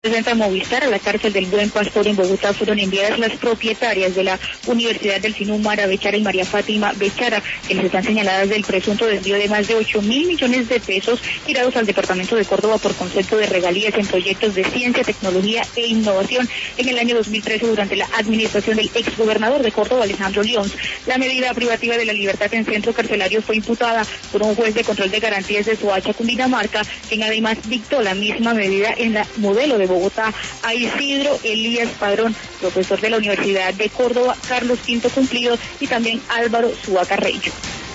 Presenta Movistar a la cárcel del Buen Pastor en Bogotá fueron enviadas las propietarias de la Universidad del Sinúmara Bechara y María Fátima Bechara, quienes están señaladas del presunto desvío de más de 8.000 millones de pesos girados al departamento de Córdoba por concepto de regalías en proyectos de ciencia, tecnología e innovación en el año 2013 durante la administración del exgobernador de Córdoba, Alejandro Lyons. La medida privativa de la libertad en centro carcelario fue imputada por un juez de control de garantías de Soacha, Cundinamarca, quien además dictó la misma medida en la modelo de Bogotá a Isidro Elías Padrón, profesor de la Universidad de Córdoba, Carlos Quinto Cumplido y también Álvaro Súa Carreño.